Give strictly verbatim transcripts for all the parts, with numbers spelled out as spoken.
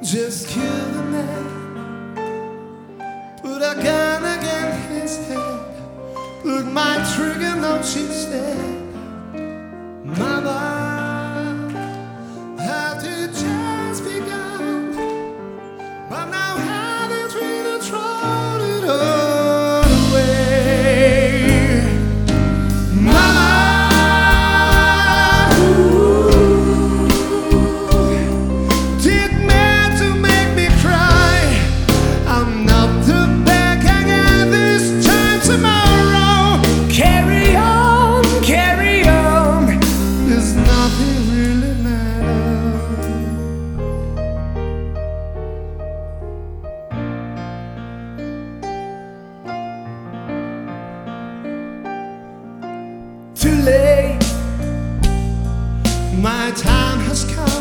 just killed a man, put a gun against his head, took my trigger, no, she's dead. Mama had it just begun, but now having really thrown it all away. Mama, did meant to make me cry. I'm not the back again this time tomorrow. Carry on, carry on. There's nothing really matters. Too late, my time has come.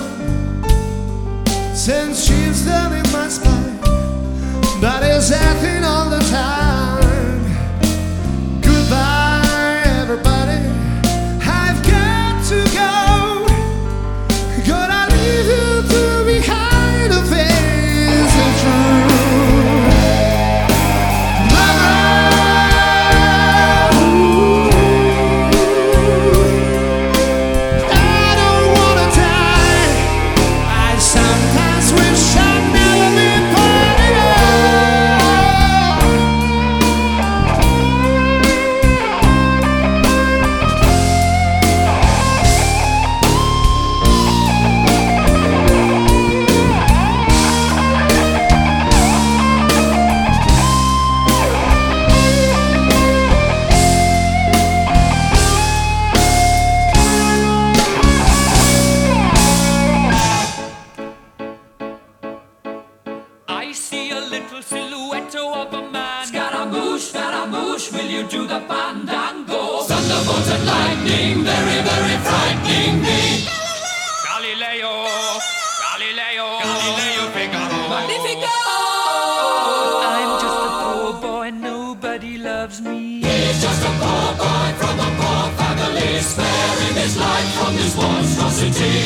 Since she's done in my spine, but it's acting all the time. Goodbye, everybody. I've got to go. Gonna leave you to behind a face of truth. Mama, I don't wanna die. I sometimes wish I'd never been born at I see a little silhouette of a man. Scaramouche, Scaramouche, will you do the fandango? Thunderbolt and lightning, very, very frightening me. Galileo, Galileo, Galileo Figaro. Magnifico! I'm just a poor boy, nobody loves me. He's just a poor boy from a poor family, sparing his life from this monstrosity.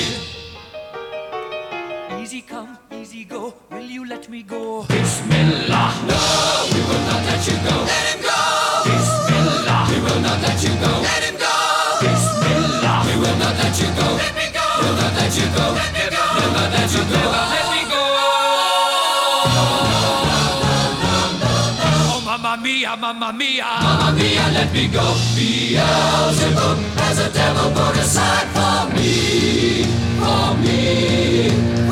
Easy come, easy go, will you let me go? Bismillah, no, we will not let you go. Let him go! Bismillah, we will not let you go. Let him go! Bismillah, we will not let you go. Let me go! We'll not let you go. Let me go! We'll not let you go. Never let me go! Oh, mamma mia, mamma mia, mamma mia, let me go. Beelzebub has a devil put aside for me, for me.